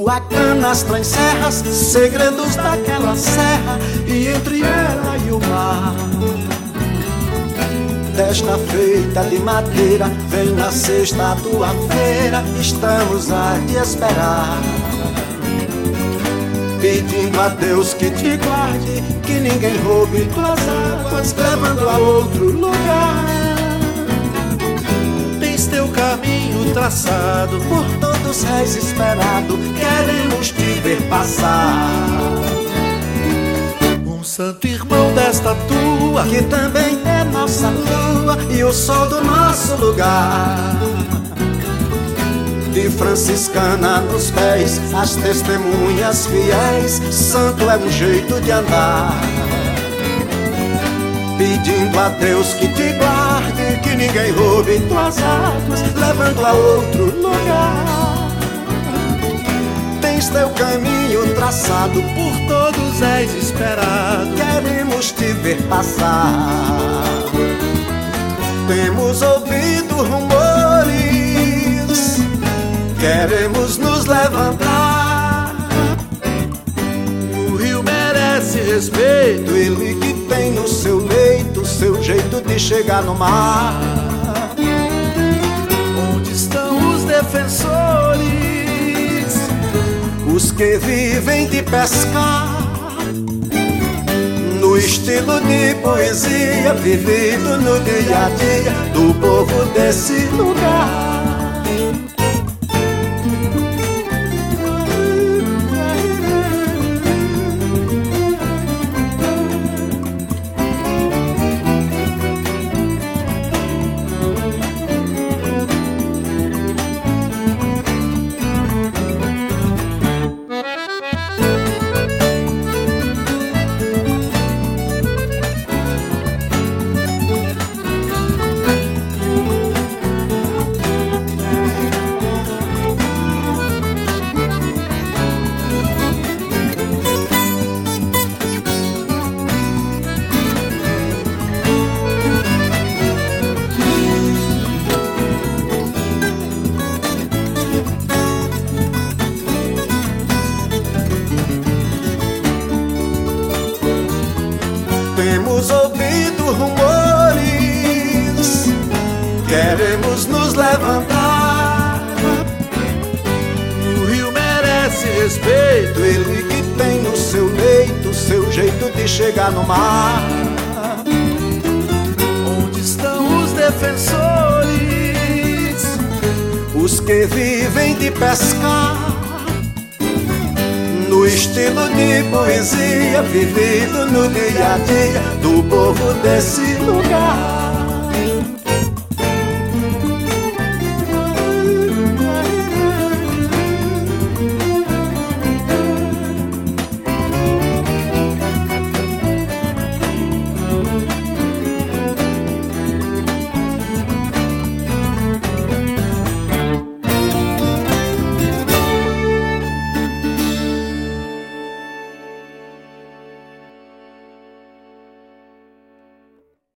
Tua canastra em serras, segredos daquela serra, e entre ela e o mar. Desta feita de madeira, vem na sexta a tua feira, estamos a te esperar. Pedindo a Deus que te guarde, que ninguém roube tuas águas, levando a outro lugar. Tens teu caminho traçado, Por todos és esperado, queremos te ver passar. um santo irmão desta tua, Que também é nossa lua e o sol do nosso lugar. De franciscana nos pés, as testemunhas fiéis, santo é um jeito de andar. Pedindo a Deus que te guarde, que ninguém roube tuas águas, levando a outro lugar. Tens teu caminho traçado, por todos és esperado. queremos te ver passar. Temos ouvido rumores, queremos nos levantar. O rio merece respeito, Ele que tem no seu leito seu jeito de chegar no mar. onde estão os defensores? Os que vivem de pescar, no estilo de poesia, vivido no dia a dia do povo desse lugar. Temos ouvido rumores, queremos nos levantar. O rio merece respeito, Ele que tem no seu leito seu jeito de chegar no mar. onde estão os defensores? Os que vivem de pescar, no estilo de poesia, vivido no dia a dia do povo desse lugar.